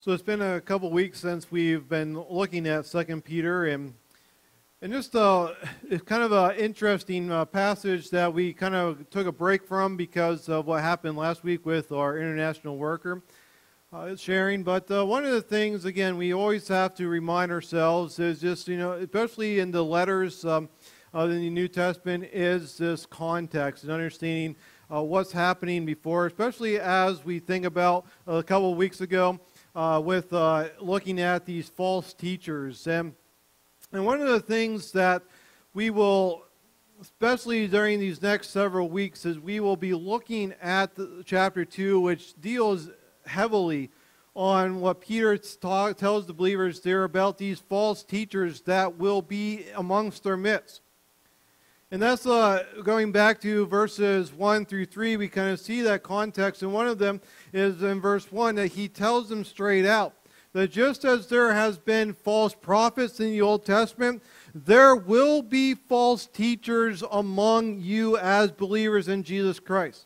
So it's been a couple weeks since we've been looking at 2 Peter, and just it's kind of an interesting passage that we kind of took a break from because of what happened last week with our international worker sharing. But one of the things, again, we always have to remind ourselves is just, especially in the letters in the New Testament, is this context and understanding what's happening before, especially as we think about a couple of weeks ago with looking at these false teachers. And one of the things that we will, especially during these next several weeks, is we will be looking at chapter 2, which deals heavily on what Peter tells the believers there about these false teachers that will be amongst their midst. And that's going back to verses 1 through 3, we kind of see that context. And one of them is in verse 1 that he tells them straight out that just as there has been false prophets in the Old Testament, there will be false teachers among you as believers in Jesus Christ.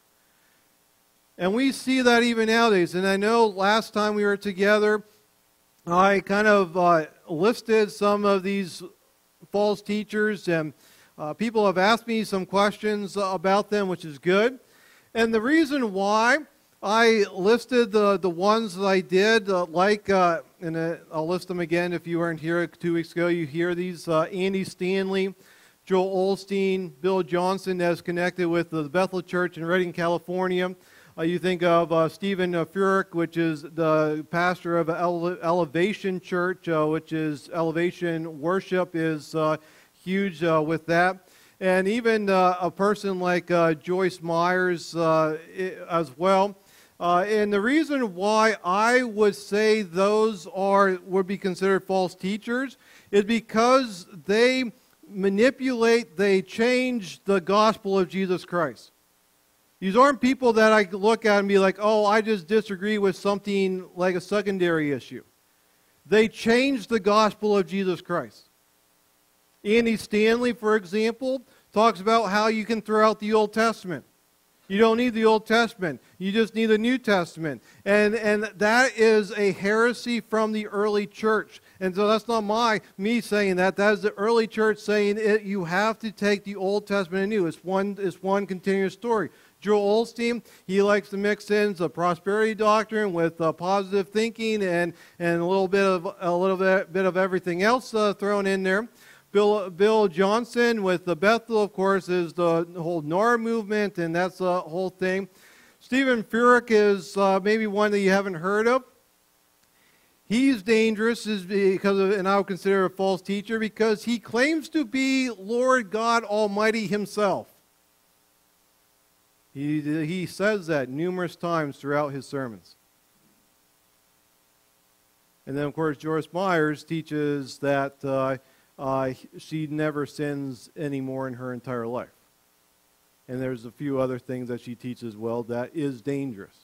And we see that even nowadays. And I know last time we were together, I kind of listed some of these false teachers, and people have asked me some questions about them, which is good. And the reason why I listed the ones that I did, and I'll list them again if you weren't here 2 weeks ago. You hear these: Andy Stanley, Joel Osteen, Bill Johnson, that's connected with the Bethel Church in Redding, California. You think of Stephen Furek, which is the pastor of Elevation Church, which is Elevation Worship is huge with that. And even a person like Joyce Myers as well. And the reason why I would say those would be considered false teachers is because they manipulate, they change the gospel of Jesus Christ. These aren't people that I look at and be like, oh, I just disagree with something like a secondary issue. They change the gospel of Jesus Christ. Andy Stanley, for example, talks about how you can throw out the Old Testament. You don't need the Old Testament. You just need the New Testament. And that is a heresy from the early church. And so that's not me saying that. That is the early church saying you have to take the Old Testament and New. It's one continuous story. Joel Osteen, he likes to mix in the prosperity doctrine with positive thinking and a little bit of everything else thrown in there. Bill Johnson with the Bethel, of course, is the whole NOR movement, and that's the whole thing. Stephen Furek is maybe one that you haven't heard of. He's dangerous, and I would consider a false teacher because he claims to be Lord God Almighty himself. He says that numerous times throughout his sermons. And then, of course, Joyce Myers teaches that she never sins anymore in her entire life. And there's a few other things that she teaches as well that is dangerous.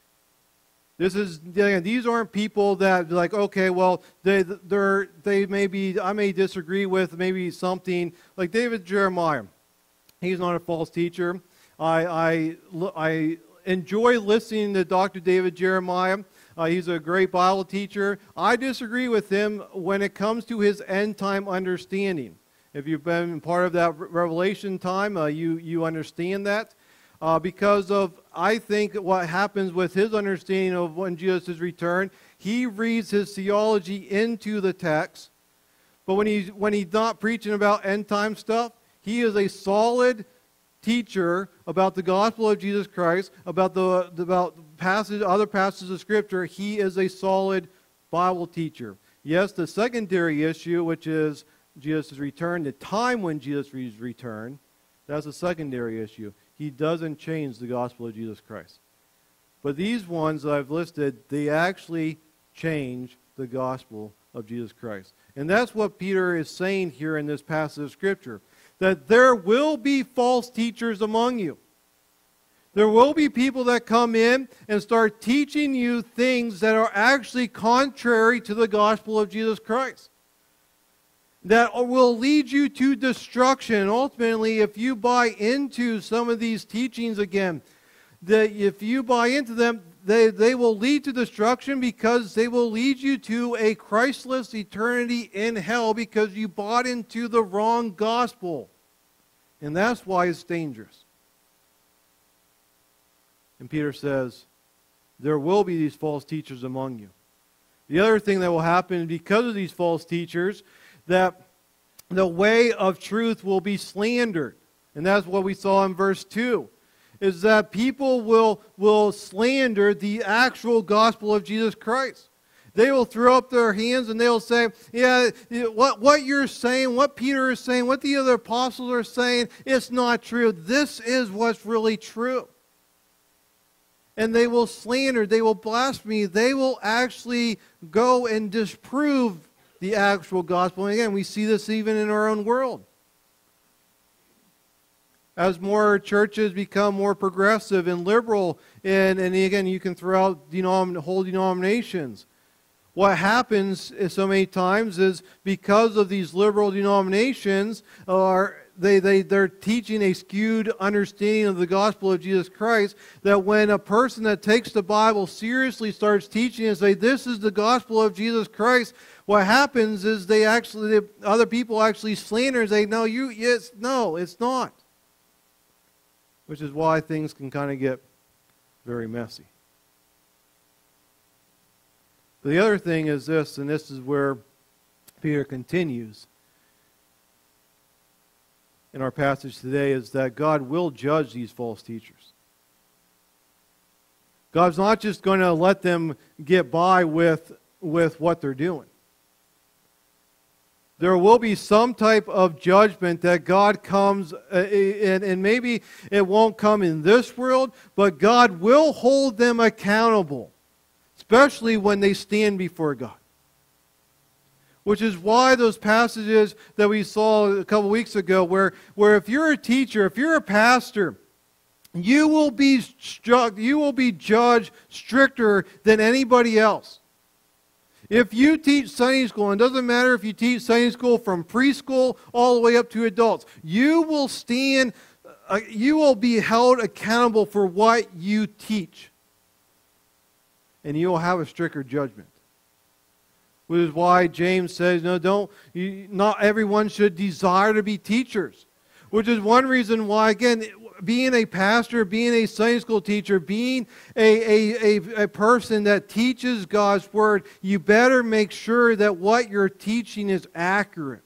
These aren't people that like, okay, well, they I may disagree with maybe something like David Jeremiah. He's not a false teacher. I enjoy listening to Dr. David Jeremiah. He's a great Bible teacher. I disagree with him when it comes to his end-time understanding. If you've been part of that Revelation time, you understand that. Because of, I think, what happens with his understanding of when Jesus is returned, he reads his theology into the text. But when he's not preaching about end-time stuff, he is a solid teacher about the gospel of Jesus Christ, about other passages of Scripture. He is a solid Bible teacher. Yes, the secondary issue, which is Jesus' return, the time when Jesus is returned, that's a secondary issue. He doesn't change the gospel of Jesus Christ. But these ones that I've listed, they actually change the gospel of Jesus Christ. And that's what Peter is saying here in this passage of Scripture, that there will be false teachers among you. There will be people that come in and start teaching you things that are actually contrary to the gospel of Jesus Christ, that will lead you to destruction. And ultimately, if you buy into some of these teachings again, that if you buy into them, they will lead to destruction because they will lead you to a Christless eternity in hell because you bought into the wrong gospel. And that's why it's dangerous. And Peter says, there will be these false teachers among you. The other thing that will happen because of these false teachers, that the way of truth will be slandered. And that's what we saw in verse 2. Is that people will slander the actual gospel of Jesus Christ. They will throw up their hands and they'll say, yeah, what you're saying, what Peter is saying, what the other apostles are saying, it's not true. This is what's really true. And they will slander, they will blaspheme, they will actually go and disprove the actual gospel. And again, we see this even in our own world. As more churches become more progressive and liberal, and again, you can throw out whole denominations. What happens so many times is because of these liberal denominations, they're teaching a skewed understanding of the gospel of Jesus Christ, that when a person that takes the Bible seriously starts teaching and say, this is the gospel of Jesus Christ, what happens is other people actually slander and say, no, it's not. Which is why things can kind of get very messy. The other thing is this, and this is where Peter continues in our passage today, is that God will judge these false teachers. God's not just going to let them get by with what they're doing. There will be some type of judgment that God comes, and maybe it won't come in this world, but God will hold them accountable, especially when they stand before God. Which is why those passages that we saw a couple weeks ago, where if you're a teacher, if you're a pastor, you will be judged stricter than anybody else. If you teach Sunday school, and it doesn't matter if you teach Sunday school from preschool all the way up to adults, you will be held accountable for what you teach. And you will have a stricter judgment. Which is why James says, not everyone should desire to be teachers. Which is one reason why, again, being a pastor, being a Sunday school teacher, being a person that teaches God's Word, you better make sure that what you're teaching is accurate.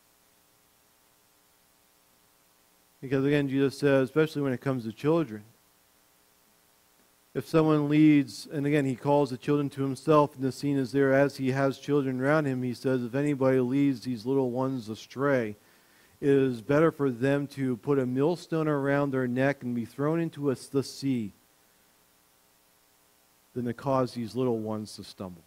Because again, Jesus says, especially when it comes to children, if someone leads, and again, he calls the children to himself, and the scene is there as he has children around him, he says, if anybody leads these little ones astray, it is better for them to put a millstone around their neck and be thrown into the sea than to cause these little ones to stumble.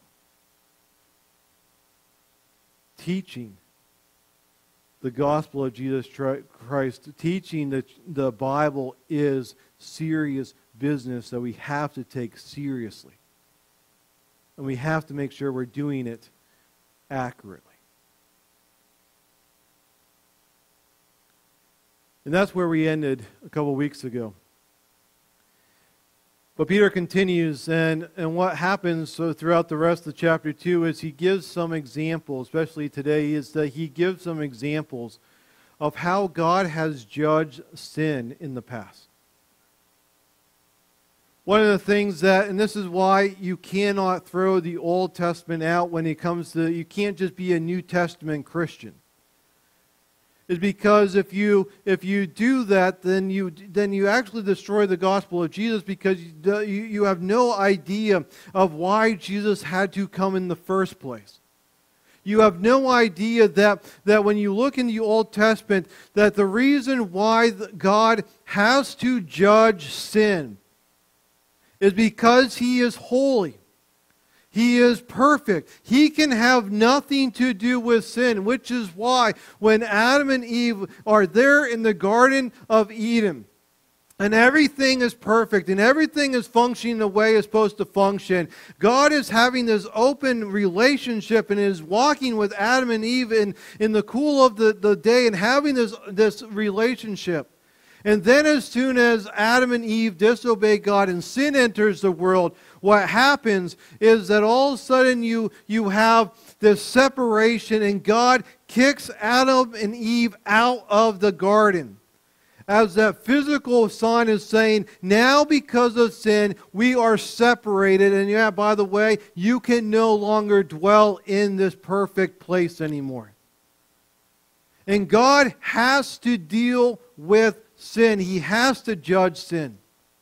Teaching the gospel of Jesus Christ, teaching the Bible is serious business that we have to take seriously. And we have to make sure we're doing it accurately. And that's where we ended a couple weeks ago. But Peter continues, and what happens throughout the rest of chapter 2 is he gives some examples, especially today, is that he gives some examples of how God has judged sin in the past. One of the things and this is why you cannot throw the Old Testament out when it comes to, you can't just be a New Testament Christian. Is because if you do that, then you actually destroy the gospel of Jesus, because you have no idea of why Jesus had to come in the first place. You have no idea that when you look in the Old Testament, that the reason why God has to judge sin is because He is holy. He is perfect. He can have nothing to do with sin, which is why when Adam and Eve are there in the Garden of Eden, and everything is perfect, and everything is functioning the way it's supposed to function, God is having this open relationship and is walking with Adam and Eve in the cool of the day and having this relationship. And then as soon as Adam and Eve disobey God and sin enters the world, what happens is that all of a sudden you have this separation, and God kicks Adam and Eve out of the garden. As that physical son is saying, now because of sin, we are separated. And yeah, by the way, you can no longer dwell in this perfect place anymore. And God has to deal with sin. He has to judge sin.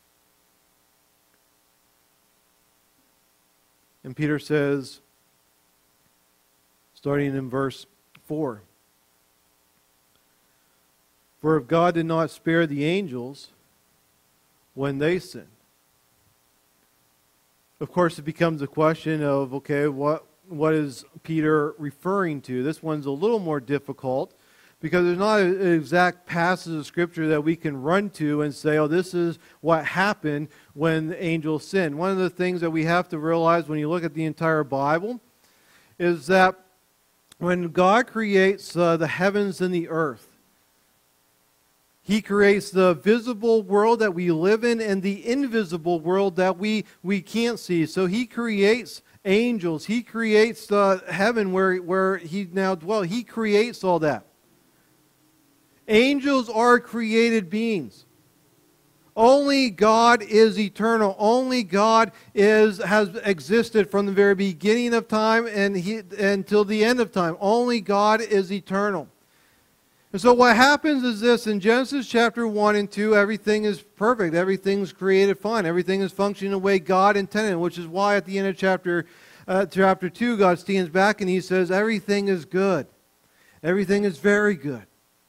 And Peter says, starting in verse 4, "For if God did not spare the angels when they sinned." Of course, it becomes a question of, okay, what is Peter referring to? This one's a little more difficult because there's not an exact passage of Scripture that we can run to and say, oh, this is what happened when the angels sinned. One of the things that we have to realize when you look at the entire Bible is that when God creates the heavens and the earth, He creates the visible world that we live in and the invisible world that we can't see. So He creates angels. He creates the heaven where He now dwells. He creates all that. Angels are created beings. Only God is eternal. Only God has existed from the very beginning of time until the end of time. Only God is eternal. And so what happens is this: in Genesis chapter 1 and 2, everything is perfect. Everything's created fine. Everything is functioning the way God intended, which is why at the end of chapter 2, God stands back and He says, everything is good. Everything is very good.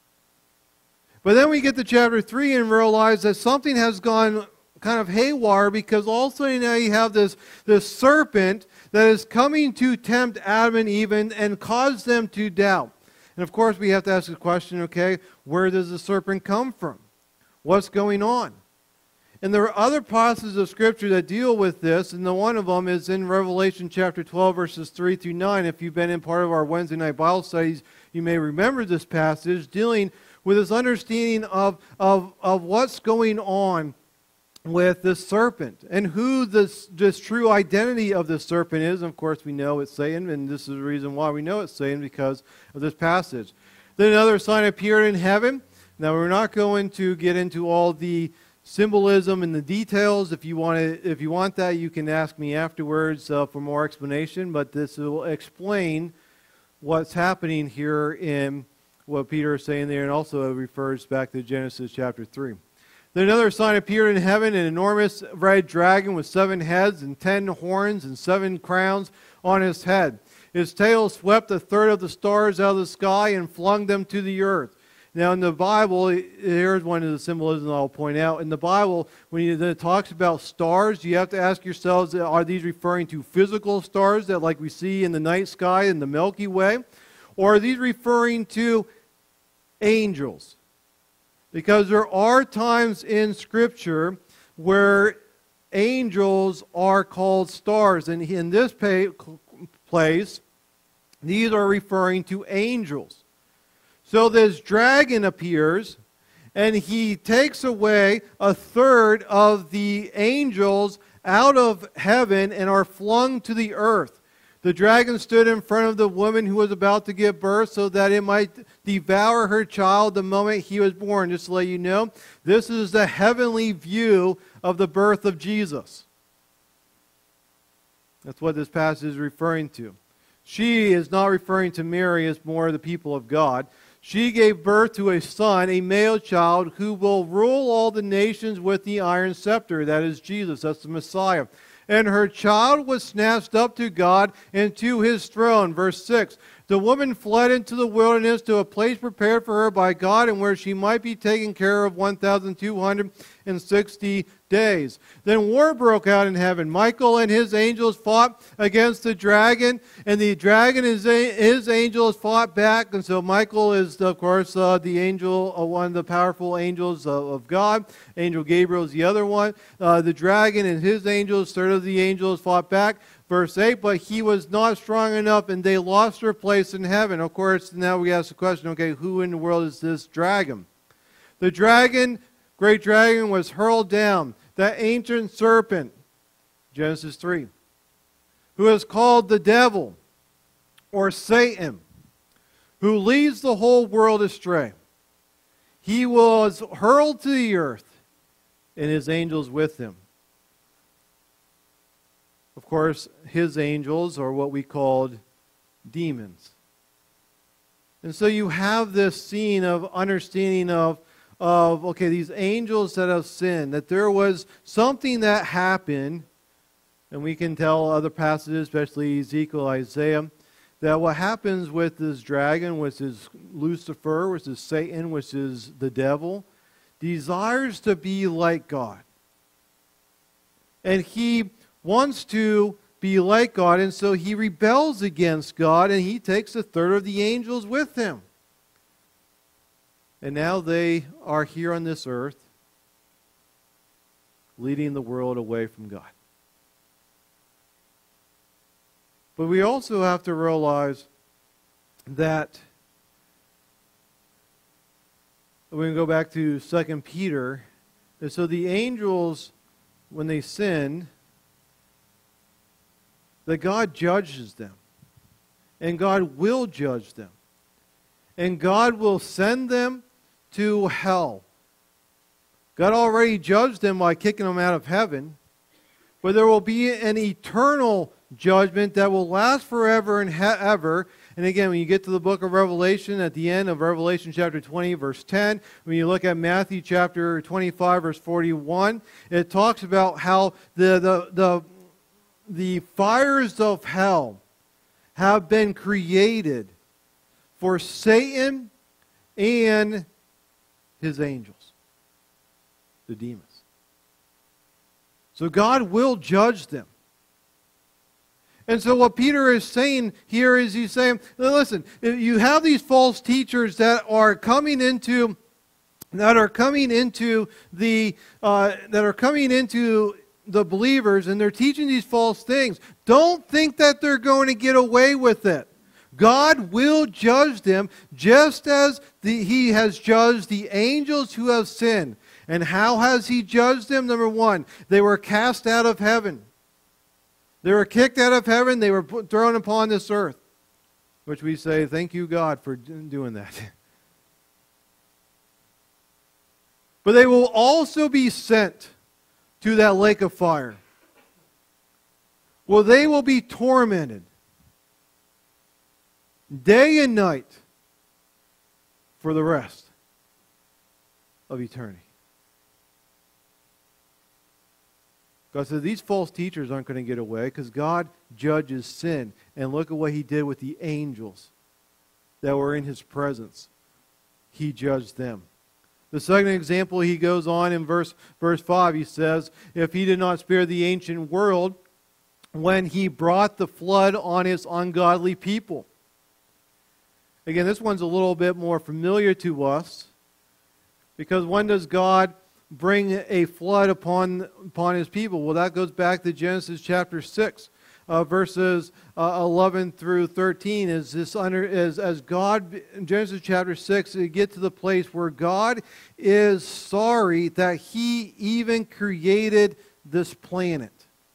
But then we get to chapter 3 and realize that something has gone kind of haywire, because all of a sudden now you have this serpent that is coming to tempt Adam and Eve and cause them to doubt. And of course we have to ask the question, okay, where does the serpent come from? What's going on? And there are other passages of Scripture that deal with this, and one of them is in Revelation chapter 12, verses 3 through 9. If you've been in part of our Wednesday night Bible studies, you may remember this passage dealing with this understanding of what's going on with the serpent and who this true identity of the serpent is. And of course, we know it's Satan, and this is the reason why we know it's Satan, because of this passage. Then another sign appeared in heaven. Now, we're not going to get into all the symbolism and the details. If you want that, you can ask me afterwards for more explanation. But this will explain what's happening here in what Peter is saying there, and also it refers back to Genesis chapter 3. Then another sign appeared in heaven, an enormous red dragon with 7 heads and 10 horns and 7 crowns on his head. His tail swept a third of the stars out of the sky and flung them to the earth. Now in the Bible, here's one of the symbolisms I'll point out. In the Bible, when it talks about stars, you have to ask yourselves, are these referring to physical stars that like we see in the night sky in the Milky Way? Or are these referring to angels? Because there are times in Scripture where angels are called stars. And in this place, these are referring to angels. So this dragon appears, and he takes away a third of the angels out of heaven and are flung to the earth. The dragon stood in front of the woman who was about to give birth so that it might devour her child the moment he was born. Just to let you know, this is the heavenly view of the birth of Jesus. That's what this passage is referring to. She is not referring to Mary as more the people of God. She gave birth to a son, a male child, who will rule all the nations with the iron scepter. That is Jesus. That's the Messiah. And her child was snatched up to God and to His throne. Verse 6. The woman fled into the wilderness to a place prepared for her by God, and where she might be taken care of 1,260 days. Then war broke out in heaven. Michael and his angels fought against the dragon, and the dragon and his angels fought back. And so Michael is, of course, the angel, one of the powerful angels of God. Angel Gabriel is the other one. The dragon and his angels, third of the angels, fought back. Verse 8, but he was not strong enough, and they lost their place in heaven. Of course, now we ask the question, okay, who in the world is this dragon? The dragon great dragon was hurled down, that ancient serpent, Genesis 3, who is called the devil or Satan, who leads the whole world astray. He was hurled to the earth, and his angels with him. Of course, his angels are what we called demons. And so you have this scene of understanding of okay, these angels that have sinned, that there was something that happened, and we can tell other passages, especially Ezekiel, Isaiah, that what happens with this dragon, which is Lucifer, which is Satan, which is the devil, desires to be like God. And he wants to be like God, and so he rebels against God, and he takes a third of the angels with him. And now they are here on this earth, leading the world away from God. But we also have to realize that we can go back to 2 Peter. And so the angels, when they sinned, that God judges them. And God will judge them. And God will send them to hell. God already judged them by kicking them out of heaven. But there will be an eternal judgment that will last forever and ever. And again, when you get to the book of Revelation, at the end of Revelation chapter 20, verse 10, when you look at Matthew chapter 25, verse 41, it talks about how the fires of hell have been created for Satan and his angels, the demons. So God will judge them. And so what Peter is saying here is he's saying, listen, you have these false teachers that are coming into the believers, and they're teaching these false things. Don't think that they're going to get away with it. God will judge them just as he has judged the angels who have sinned. And how has he judged them? Number one, they were cast out of heaven. They were kicked out of heaven. They were thrown upon this earth. Which we say, thank you, God, for doing that. But they will also be sent to that lake of fire. Well, they will be tormented day and night for the rest of eternity. God said these false teachers aren't going to get away because God judges sin. And look at what he did with the angels that were in his presence. He judged them. The second example, he goes on in verse 5. He says, if he did not spare the ancient world when he brought the flood on his ungodly people. Again, this one's a little bit more familiar to us, because when does God bring a flood upon his people? Well, that goes back to Genesis chapter 6, verses 11 through 13. As God, in Genesis chapter 6, you get to the place where God is sorry that he even created this planet.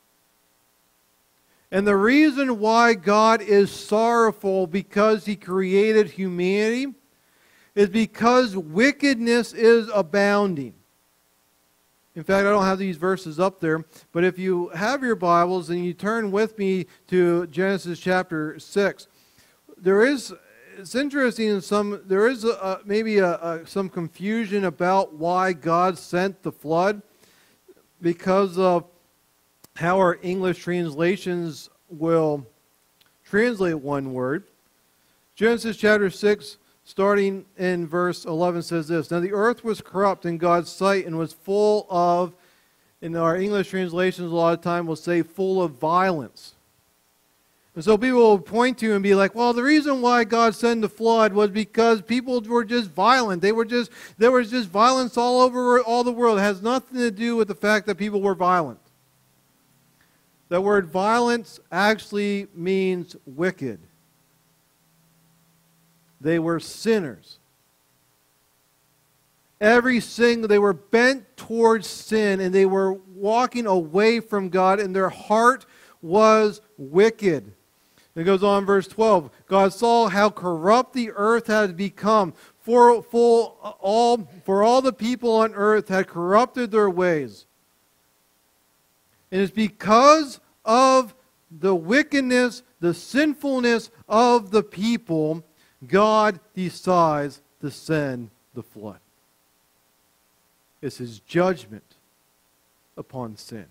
And the reason why God is sorrowful because he created humanity is because wickedness is abounding. In fact, I don't have these verses up there, but if you have your Bibles and you turn with me to Genesis chapter 6, it's interesting there is maybe some confusion about why God sent the flood because of how our English translations will translate one word. Genesis chapter 6, starting in verse 11, says this: Now the earth was corrupt in God's sight and was full of, in our English translations a lot of time will say full of violence. And so people will point to and be like, well, the reason why God sent the flood was because people were just violent. There was just violence all over all the world. It has nothing to do with the fact that people were violent. The word violence actually means wicked. They were sinners. They were bent towards sin, and they were walking away from God, and their heart was wicked. It goes on, verse 12. God saw how corrupt the earth had become, for all the people on earth had corrupted their ways. And it's because of the wickedness, the sinfulness of the people, God decides to send the flood. It's His judgment upon sin.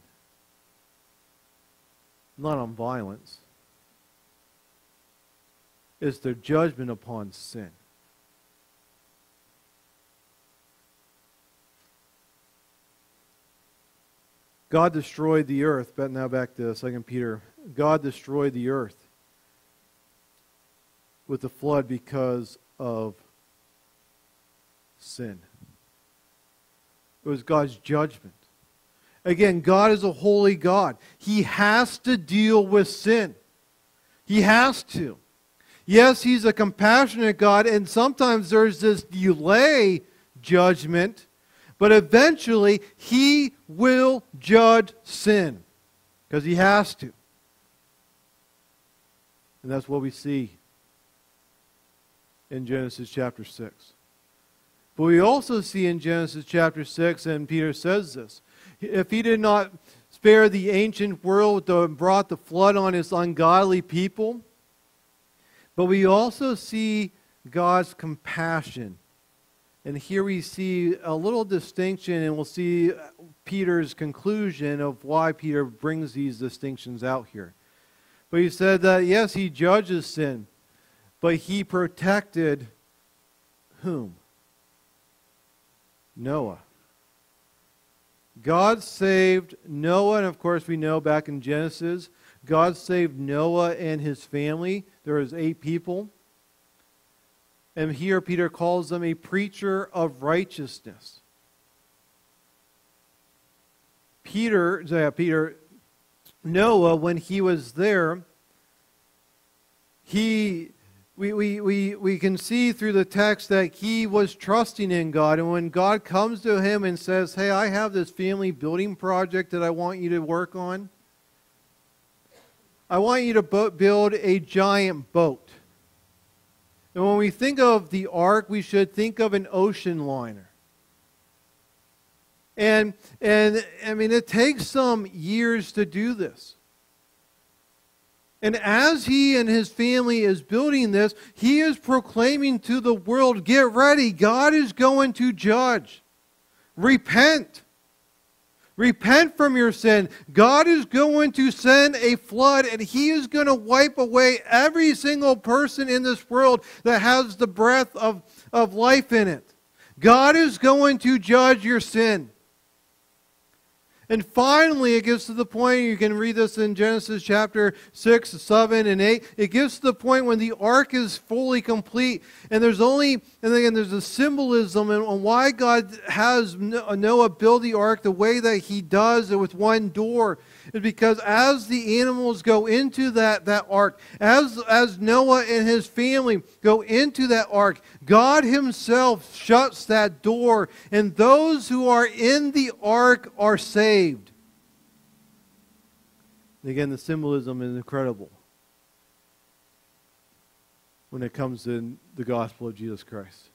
Not on violence. It's their judgment upon sin. God destroyed the earth. But now back to 2 Peter. God destroyed the earth with the flood because of sin. It was God's judgment. Again, God is a holy God. He has to deal with sin. He has to. Yes, He's a compassionate God, and sometimes there's this delay judgment, but eventually He will judge sin because He has to. And that's what we see in Genesis chapter 6. But we also see in Genesis chapter 6, and Peter says this, if He did not spare the ancient world and brought the flood on His ungodly people, but we also see God's compassion. And here we see a little distinction, and we'll see Peter's conclusion of why Peter brings these distinctions out here. But he said that, yes, He judges sin, but He protected whom? Noah. God saved Noah, and of course we know back in Genesis, God saved Noah and his family. There was 8 people. And here Peter calls them a preacher of righteousness. Noah, when he was there, we can see through the text that he was trusting in God. And when God comes to him and says, hey, I have this family building project that I want you to work on. I want you to build a giant boat. And when we think of the ark, we should think of an ocean liner. And I mean, it takes some years to do this. And as he and his family is building this, he is proclaiming to the world, get ready, God is going to judge. Repent. Repent from your sin. God is going to send a flood, and He is going to wipe away every single person in this world that has the breath of life in it. God is going to judge your sin. And finally, it gets to the point, you can read this in Genesis chapter 6, 7, and 8. It gets to the point when the ark is fully complete. And there's a symbolism on why God has Noah build the ark the way that he does it with one door. Is because as the animals go into that ark, as Noah and his family go into that ark, God Himself shuts that door, and those who are in the ark are saved. And again, the symbolism is incredible when it comes to the gospel of Jesus Christ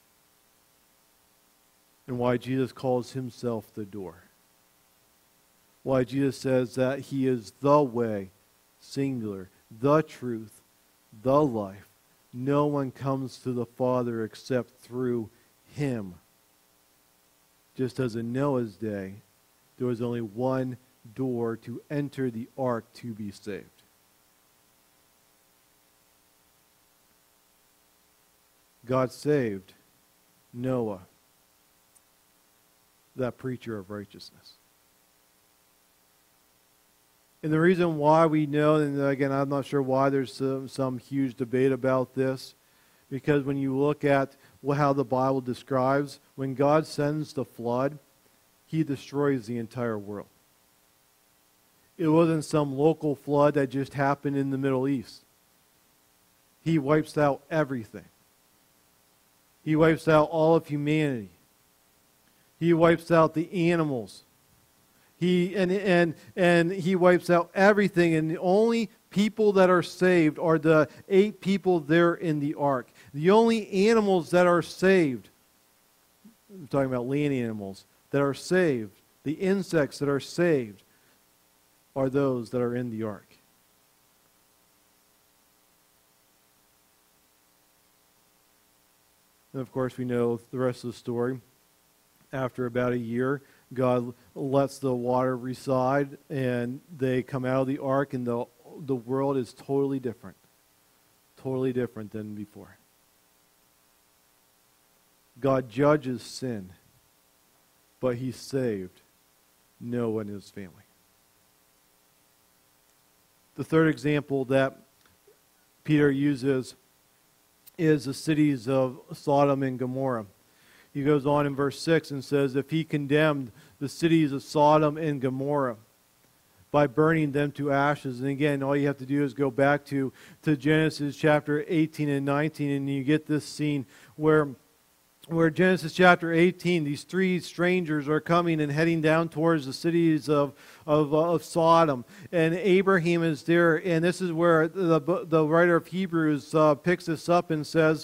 and why Jesus calls Himself the door. Why Jesus says that He is the way, singular, the truth, the life. No one comes to the Father except through Him. Just as in Noah's day, there was only one door to enter the ark to be saved. God saved Noah, that preacher of righteousness. And the reason why we know, and again, I'm not sure why there's some huge debate about this, because when you look at how the Bible describes, when God sends the flood, He destroys the entire world. It wasn't some local flood that just happened in the Middle East. He wipes out everything. He wipes out all of humanity. He wipes out the animals. And he wipes out everything, and the only people that are saved are the 8 people there in the ark. The only animals that are saved, I'm talking about land animals, that are saved, the insects that are saved, are those that are in the ark. And of course, we know the rest of the story. After about a year, God lets the water reside, and they come out of the ark, and the world is totally different than before. God judges sin, but he saved Noah and his family. The third example that Peter uses is the cities of Sodom and Gomorrah. He goes on in verse 6 and says, if he condemned the cities of Sodom and Gomorrah by burning them to ashes. And again, all you have to do is go back to Genesis chapter 18 and 19, and you get this scene where Genesis chapter 18, these 3 strangers are coming and heading down towards the cities of Sodom. And Abraham is there, and this is where the writer of Hebrews picks this up and says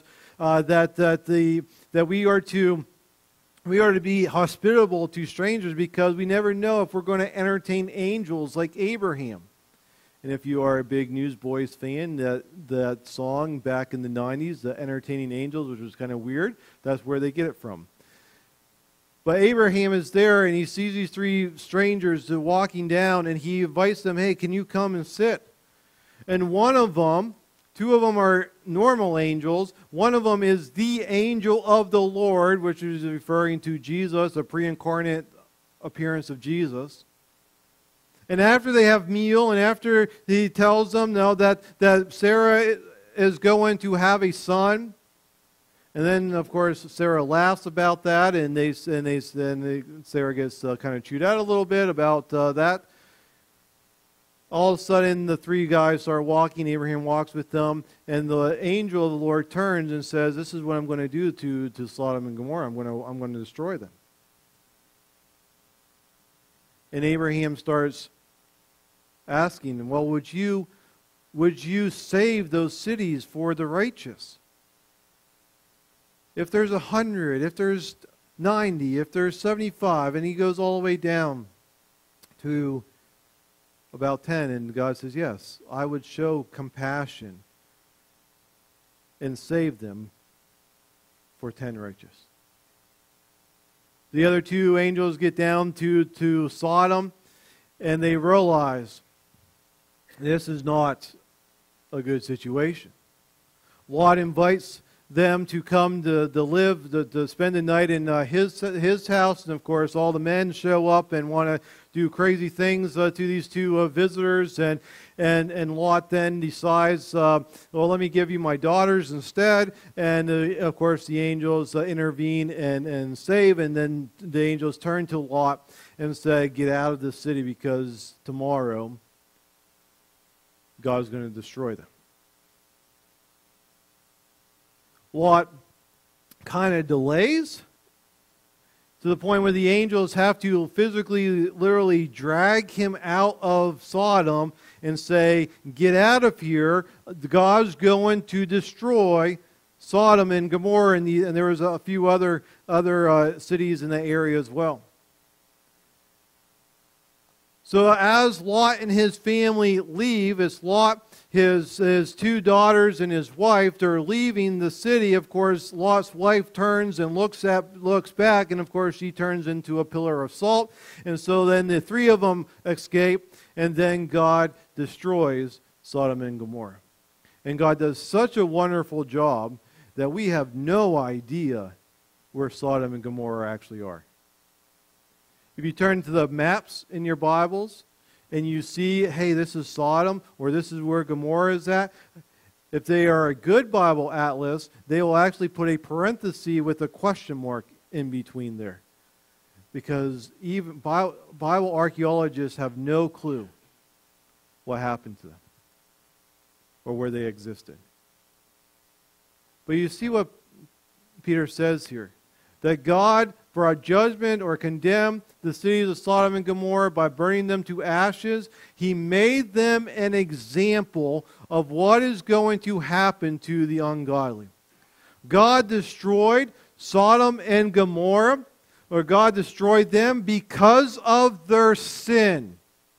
that we are to be hospitable to strangers because we never know if we're going to entertain angels like Abraham. And if you are a big Newsboys fan, that song back in the 90s, the Entertaining Angels, which was kind of weird, that's where they get it from. But Abraham is there, and he sees these 3 strangers walking down, and he invites them, hey, can you come and sit? And one of them, 2 of them are normal angels. One of them is the angel of the Lord, which is referring to Jesus, a pre-incarnate appearance of Jesus. And after they have meal, and after he tells them that Sarah is going to have a son, and then of course Sarah laughs about that, and Sarah gets kind of chewed out a little bit about that. All of a sudden, the 3 guys start walking. Abraham walks with them, and the angel of the Lord turns and says, "This is what I'm going to do to Sodom and Gomorrah. I'm going to destroy them." And Abraham starts asking them, well, would you save those cities for the righteous? If there's 100, if there's 90, if there's 75, and he goes all the way down to about 10, and God says, yes, I would show compassion and save them for 10 righteous. The other 2 angels get down to Sodom, and they realize this is not a good situation. Lot invites them to come to live, to spend the night in his house, and of course all the men show up and want to do crazy things to these 2 visitors, and Lot then decides, well, let me give you my daughters instead, and of course the angels intervene and save, and then the angels turn to Lot and say, get out of the city because tomorrow God's going to destroy them. Lot kind of delays to the point where the angels have to physically, literally drag him out of Sodom and say, get out of here. God's going to destroy Sodom and Gomorrah, and there was a few other cities in that area as well. So as Lot and his family leave, as Lot, his 2 daughters and his wife, they're leaving the city. Of course, Lot's wife turns and looks back, and of course she turns into a pillar of salt. And so then the 3 of them escape, and then God destroys Sodom and Gomorrah. And God does such a wonderful job that we have no idea where Sodom and Gomorrah actually are. If you turn to the maps in your Bibles and you see, hey, this is Sodom, or this is where Gomorrah is at, if they are a good Bible atlas, they will actually put a parenthesis with a question mark in between there. Because even Bible archaeologists have no clue what happened to them or where they existed. But you see what Peter says here, that God brought judgment or condemned the cities of Sodom and Gomorrah by burning them to ashes. He made them an example of what is going to happen to the ungodly. God destroyed Sodom and Gomorrah, or God destroyed them because of their sin.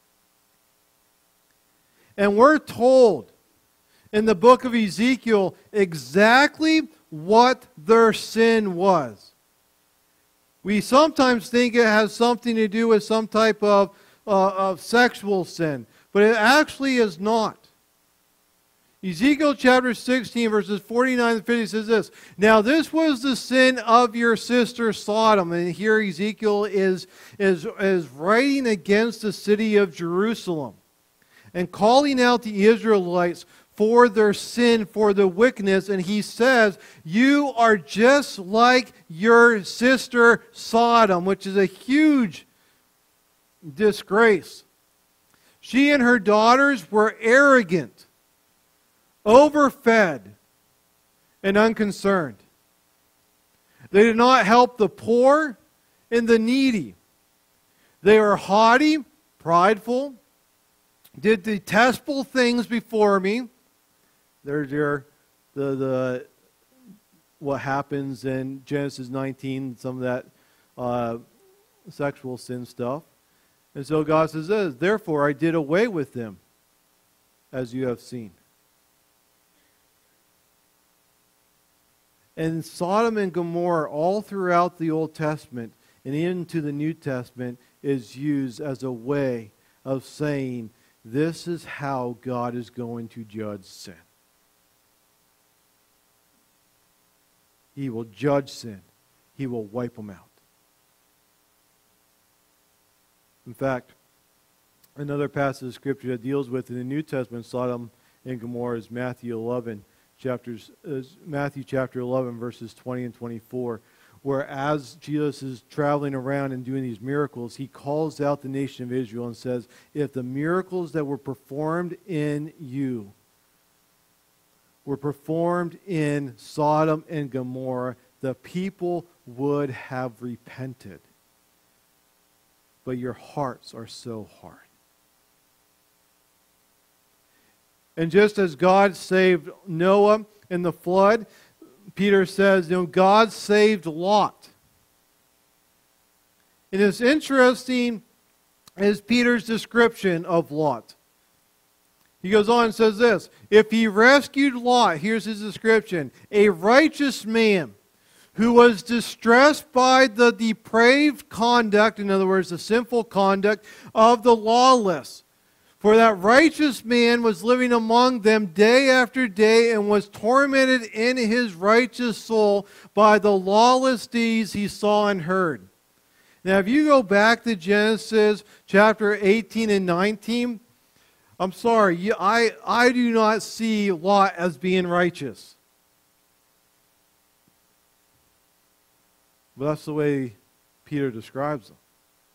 And we're told in the book of Ezekiel exactly what their sin was. We sometimes think it has something to do with some type of sexual sin, but it actually is not. Ezekiel chapter 16, verses 49 and 50 says this, "Now this was the sin of your sister Sodom." And here Ezekiel is writing against the city of Jerusalem and calling out the Israelites for their sin, for the wickedness. And he says, you are just like your sister Sodom, which is a huge disgrace. She and her daughters were arrogant, overfed, and unconcerned. They did not help the poor and the needy. They were haughty, prideful, did detestable things before me. There's what happens in Genesis 19, some of that sexual sin stuff. And so God says this, therefore I did away with them, as you have seen. And Sodom and Gomorrah, all throughout the Old Testament and into the New Testament, is used as a way of saying, this is how God is going to judge sin. He will judge sin. He will wipe them out. In fact, another passage of Scripture that deals with in the New Testament Sodom and Gomorrah is Matthew chapter 11, verses 20 and 24, where as Jesus is traveling around and doing these miracles, he calls out the nation of Israel and says, if the miracles that were performed in you were performed in Sodom and Gomorrah, the people would have repented. But your hearts are so hard. And just as God saved Noah in the flood, Peter says, God saved Lot. And it's interesting is Peter's description of Lot. He goes on and says this, if he rescued Lot, here's his description, a righteous man who was distressed by the depraved conduct, in other words, the sinful conduct of the lawless. For that righteous man was living among them day after day and was tormented in his righteous soul by the lawless deeds he saw and heard. Now, if you go back to Genesis chapter 18 and 19, I'm sorry, I do not see Lot as being righteous. But that's the way Peter describes them.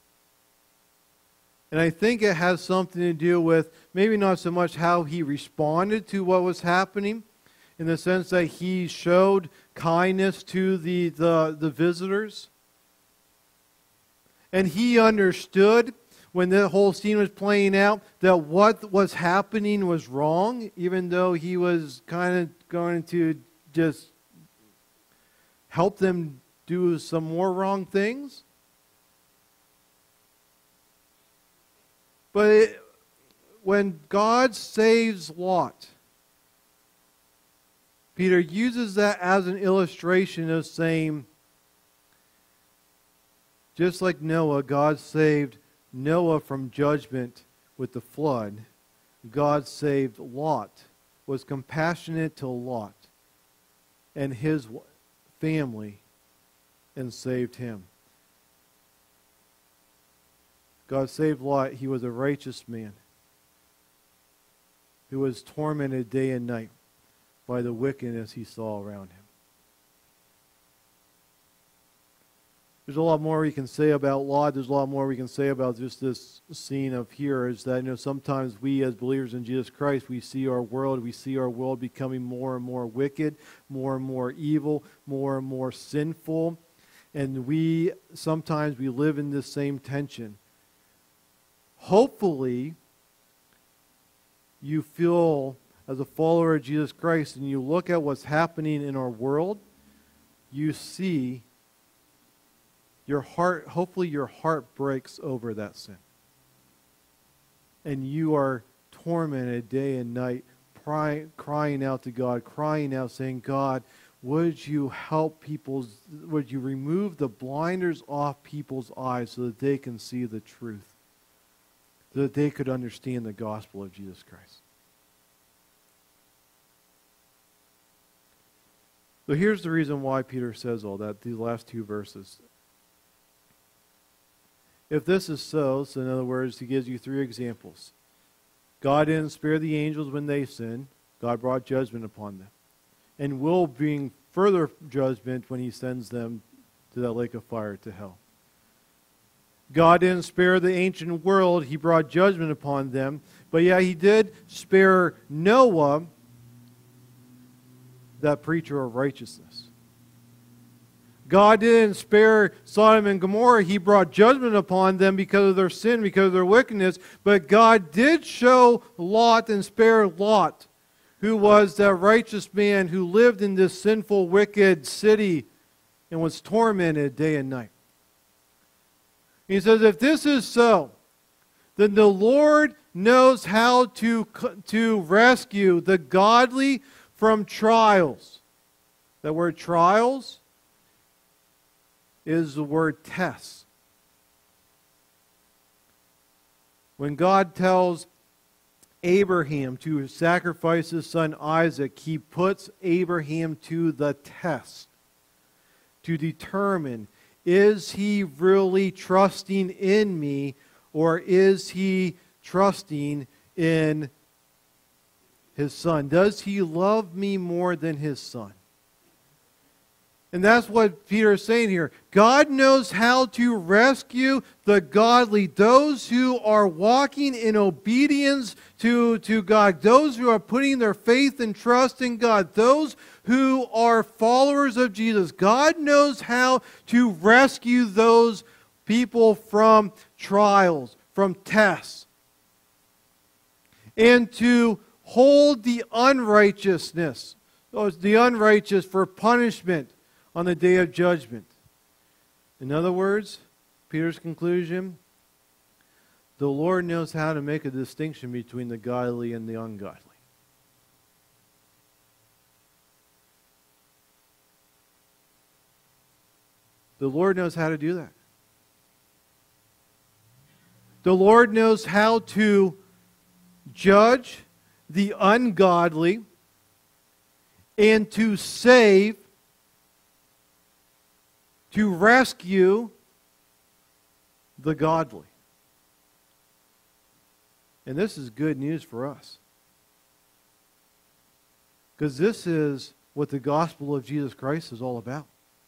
And I think it has something to do with maybe not so much how he responded to what was happening, in the sense that he showed kindness to the visitors. And he understood when the whole scene was playing out that what was happening was wrong, even though he was kind of going to just help them do some more wrong things. But when God saves Lot, Peter uses that as an illustration of saying, just like Noah, God saved Noah from judgment with the flood. God saved Lot, was compassionate to Lot and his family, and saved him. God saved Lot. He was a righteous man who was tormented day and night by the wickedness he saw around him. There's a lot more we can say about Lot. There's a lot more we can say about just this scene of here, is that sometimes we as believers in Jesus Christ, we see our world becoming more and more wicked, more and more evil, more and more sinful. And sometimes we live in this same tension. Hopefully, you feel as a follower of Jesus Christ and you look at what's happening in our world, you see hopefully your heart breaks over that sin. And you are tormented day and night, crying out to God, crying out, saying, God, would you would you remove the blinders off people's eyes so that they can see the truth, so that they could understand the gospel of Jesus Christ. So here's the reason why Peter says all that, these last two verses. If this is so in other words, he gives you three examples. God didn't spare the angels when they sinned. God brought judgment upon them. And will bring further judgment when he sends them to that lake of fire, to hell. God didn't spare the ancient world. He brought judgment upon them. But yeah, he did spare Noah, that preacher of righteousness. God didn't spare Sodom and Gomorrah. He brought judgment upon them because of their sin, because of their wickedness. But God did show Lot and spare Lot, who was that righteous man who lived in this sinful, wicked city and was tormented day and night. He says, if this is so, then the Lord knows how to rescue the godly from trials. That word trials is the word tests. When God tells Abraham to sacrifice his son Isaac, he puts Abraham to the test to determine, is he really trusting in me, or is he trusting in his son? Does he love me more than his son? And that's what Peter is saying here. God knows how to rescue the godly, those who are walking in obedience to God, those who are putting their faith and trust in God, those who are followers of Jesus. God knows how to rescue those people from trials, from tests, and to hold the unrighteous for punishment on the day of judgment. In other words, Peter's conclusion, the Lord knows how to make a distinction between the godly and the ungodly. The Lord knows how to do that. The Lord knows how to judge the ungodly and to save, to rescue the godly. And this is good news for us. Because this is what the gospel of Jesus Christ is all about.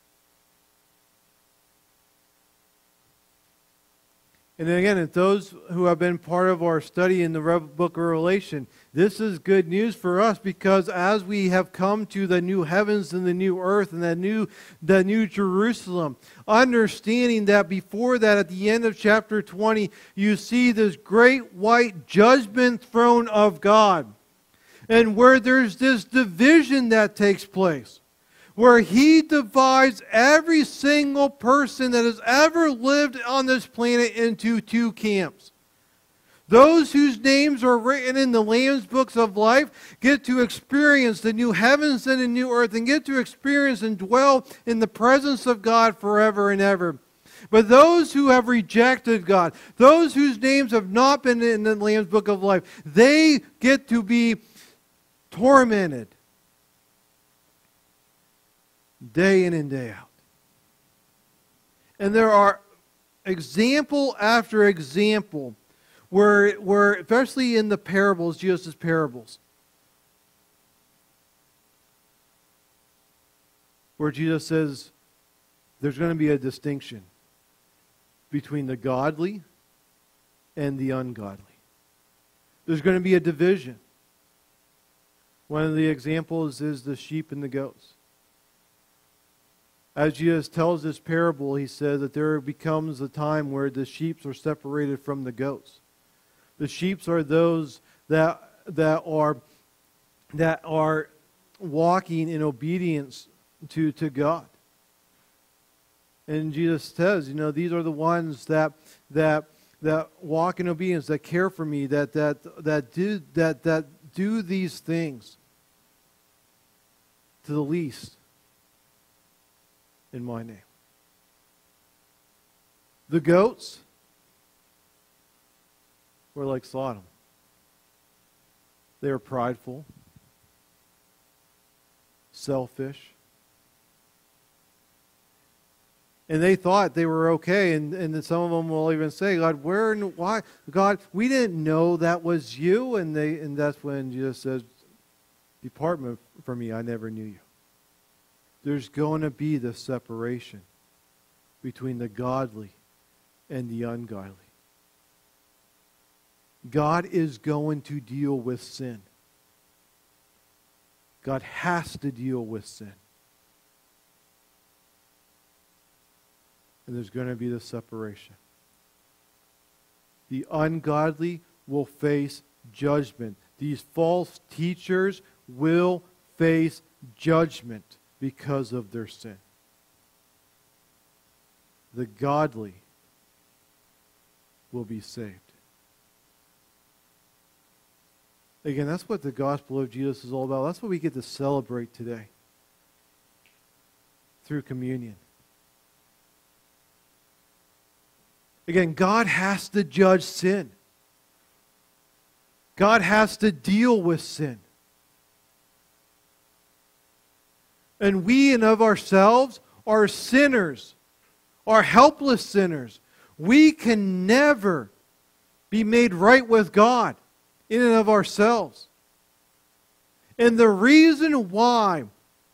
And then again, if those who have been part of our study in the book of Revelation, this is good news for us, because as we have come to the new heavens and the new earth and the new Jerusalem, understanding that before that, at the end of chapter 20, you see this great white judgment throne of God, and where there's this division that takes place, where he divides every single person that has ever lived on this planet into two camps. Those whose names are written in the Lamb's books of life get to experience the new heavens and the new earth, and get to experience and dwell in the presence of God forever and ever. But those who have rejected God, those whose names have not been in the Lamb's book of life, they get to be tormented day in and day out. And there are example after example where especially in the parables, Jesus' parables, where Jesus says there's going to be a distinction between the godly and the ungodly. There's going to be a division. One of the examples is the sheep and the goats. As Jesus tells this parable, he says that there becomes a time where the sheep are separated from the goats. The sheep are those that are walking in obedience to God. And Jesus says, these are the ones that walk in obedience, that care for me, that do these things to the least in my name. The goats were like Sodom. They were prideful, selfish, and they thought they were okay. And some of them will even say, God, where and why? God, we didn't know that was you. And that's when Jesus says, depart from me, I never knew you. There's going to be this separation between the godly and the ungodly. God is going to deal with sin. God has to deal with sin. And there's going to be this separation. The ungodly will face judgment. These false teachers will face judgment because of their sin. The godly will be saved. Again, that's what the gospel of Jesus is all about. That's what we get to celebrate today through communion. Again, God has to judge sin. God has to deal with sin. And we in of ourselves are sinners, are helpless sinners. We can never be made right with God in and of ourselves. And the reason why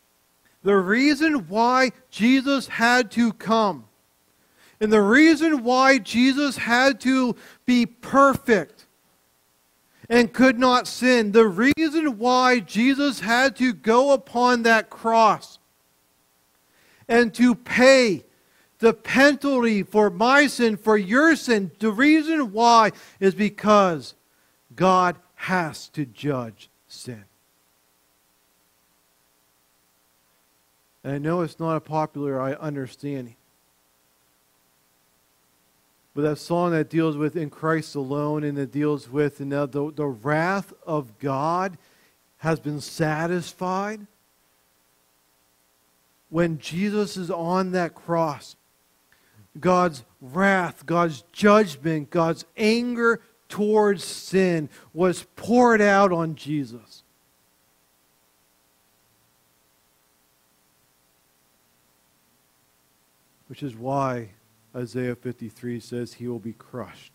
Jesus had to come, and the reason why Jesus had to be perfect and could not sin, the reason why Jesus had to go upon that cross and to pay the penalty for my sin, for your sin, the reason why is because God has to judge sin. And I know it's not a popular understanding. But that song that deals with in Christ alone, and it deals with the wrath of God has been satisfied when Jesus is on that cross. God's wrath, God's judgment, God's anger towards sin was poured out on Jesus. Which is why Isaiah 53 says he will be crushed.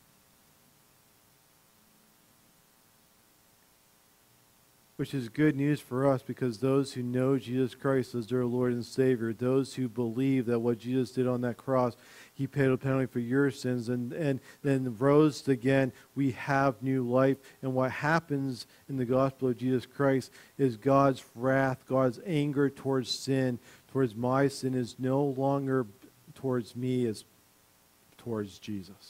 Which is good news for us, because those who know Jesus Christ as their Lord and Savior, those who believe that what Jesus did on that cross, he paid a penalty for your sins and then rose again, we have new life. And what happens in the gospel of Jesus Christ is God's wrath, God's anger towards sin, towards my sin, is no longer towards me, as towards Jesus.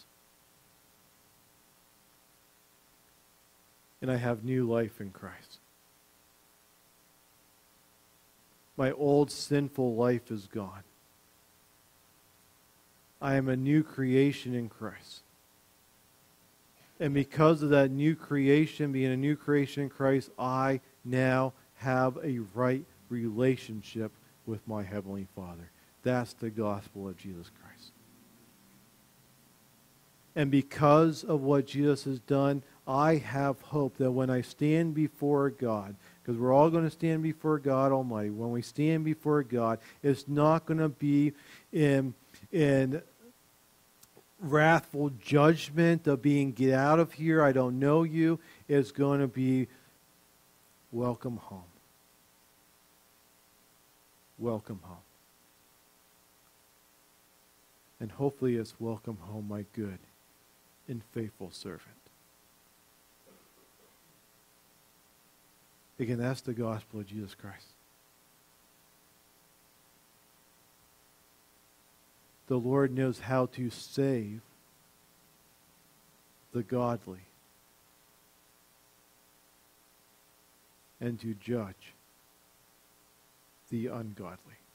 And I have new life in Christ. My old sinful life is gone. I am a new creation in Christ. And because of that new creation, being a new creation in Christ, I now have a right relationship with my Heavenly Father. That's the gospel of Jesus Christ. And because of what Jesus has done, I have hope that when I stand before God, because we're all going to stand before God Almighty, when we stand before God, it's not going to be in wrathful judgment of being, get out of here, I don't know you. It's going to be, welcome home. Welcome home. And hopefully it's, welcome home, my good and faithful servant. Again, that's the gospel of Jesus Christ. the Lord knows how to save the godly and to judge the ungodly.